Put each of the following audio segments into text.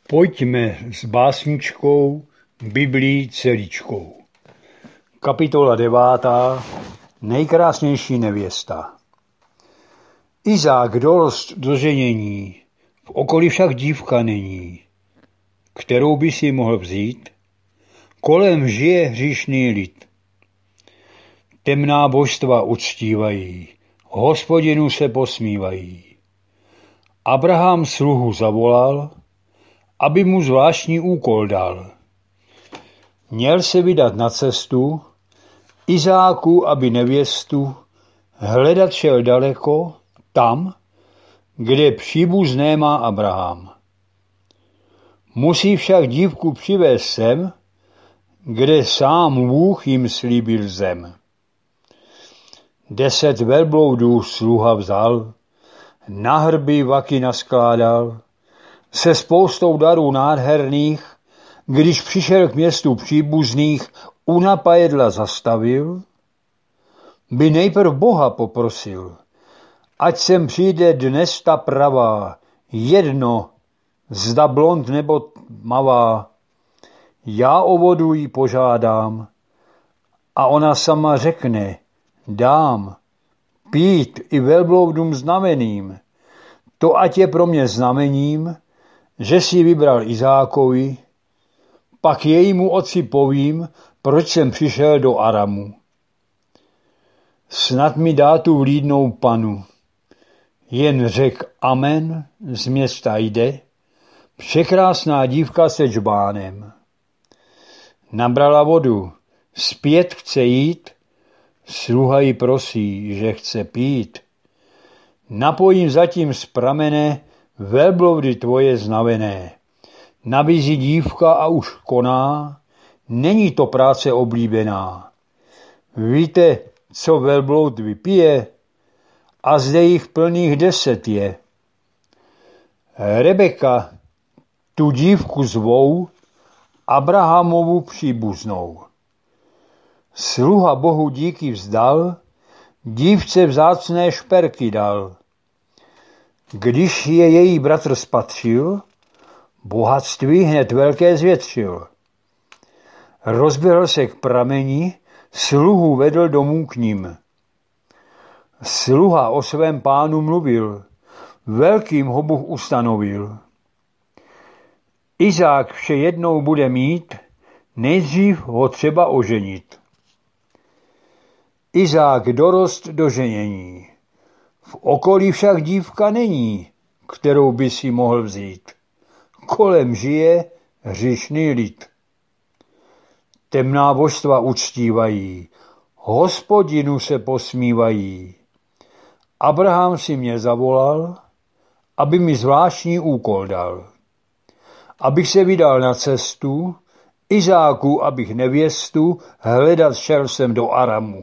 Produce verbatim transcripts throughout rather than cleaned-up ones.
Pojďme s básničkou Biblii celíčkou. Kapitola devátá. Nejkrásnější nevěsta. Izák dorost do ženění, v okolí však dívka není, kterou by si mohl vzít. Kolem žije hříšný lid. Temná božstva uctívají, Hospodinu se posmívají. Abraham sluhu zavolal, aby mu zvláštní úkol dal. Měl se vydat na cestu, Izáku, aby nevěstu, hledat šel daleko, tam, kde příbuzné má Abraham. Musí však dívku přivést sem, kde sám Bůh jim slíbil zem. Deset velbloudů sluha vzal, na hrby vaky naskládal, se spoustou darů nádherných, když přišel k městu příbuzných, u napajedla zastavil, by nejprv Boha poprosil, ať sem přijde dnes ta pravá, jedno, zda blond nebo tmavá. Já o vodu jí požádám a ona sama řekne, dám, pít i velbloudům znamením, to ať je pro mě znamením, že si vybral Izákovi, pak jejímu otci povím, proč jsem přišel do Aramu. Snad mi dá tu vlídnou panu. Jen řek amen, z města jde, překrásná dívka se džbánem. Nabrala vodu, zpět chce jít, sluha ji prosí, že chce pít. Napojím zatím z pramene velbloudy tvoje znavené. Nabízí dívka a už koná, není to práce oblíbená. Víte, co velbloud vypije? A zde jich plných deset je. Rebeka tu dívku zvou, Abrahamovu příbuznou. Sluha Bohu díky vzdal, dívce vzácné šperky dal. Když je její bratr spatřil, bohatství hned velké zvětšil. Rozběhl se k prameni, sluhu vedl domů k ním. Sluha o svém pánu mluvil, velkým ho Bůh ustanovil. Izák vše jednou bude mít, nejdřív ho třeba oženit. Izák dorost do ženění, v okolí však dívka není, kterou by si mohl vzít. Kolem žije hříšný lid. Temná božstva uctívají, Hospodinu se posmívají. Abraham si mě zavolal, aby mi zvláštní úkol dal. Abych se vydal na cestu, Izáku, abych nevěstu, hledat šel jsem do Aramu.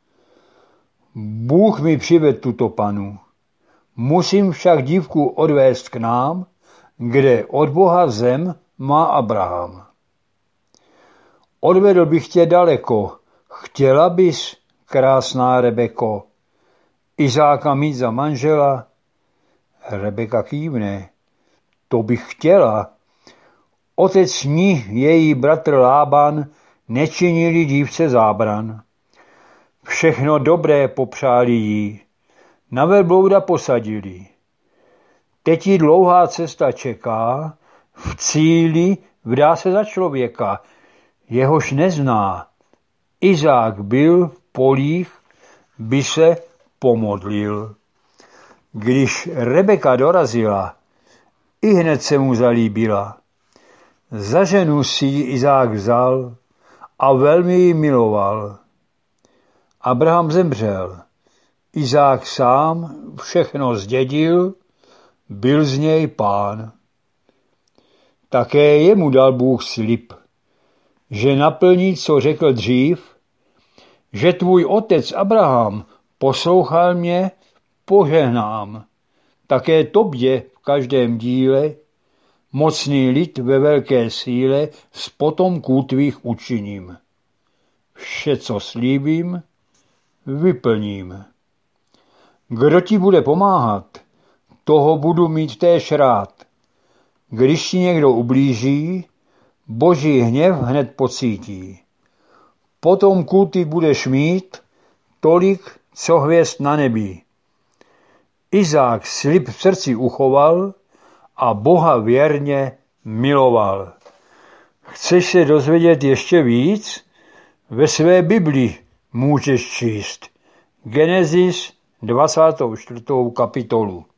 Bůh mi přivedl tuto panu. Musím však dívku odvést k nám, kde od Boha zem má Abraham. Odvedl bych tě daleko, chtěla bys, krásná Rebeko, Izáka mít za manžela? Rebeka kývne, to bych chtěla. Otec ní, její bratr Lában, nečinili dívce zábran. Všechno dobré popřáli jí, na velblouda posadili. Teď jí dlouhá cesta čeká, v cíli vdá se za člověka, jehož nezná. Izák byl v polích, by se pomodlil. Když Rebeka dorazila, i hned se mu zalíbila. Za ženu si ji Izák vzal a velmi ji miloval. Abraham zemřel. Izák sám všechno zdědil, byl z něj pán. Také jemu dal Bůh slib, že naplní, co řekl dřív, že tvůj otec Abraham poslouchal mě, požehnám. Také tobě v každém díle, mocný lid ve velké síle, z potomků tvých učiním. Vše, co slíbím, vyplním. Kdo ti bude pomáhat, toho budu mít též rád. když ti někdo ublíží, Boží hněv hned pocítí. Potomků ty budeš mít tolik, co hvězd na nebi. Izák slib v srdci uchoval a Boha věrně miloval. Chceš se dozvědět ještě víc? Ve své Bibli můžeš číst Genesis dvacátou čtvrtou kapitolu.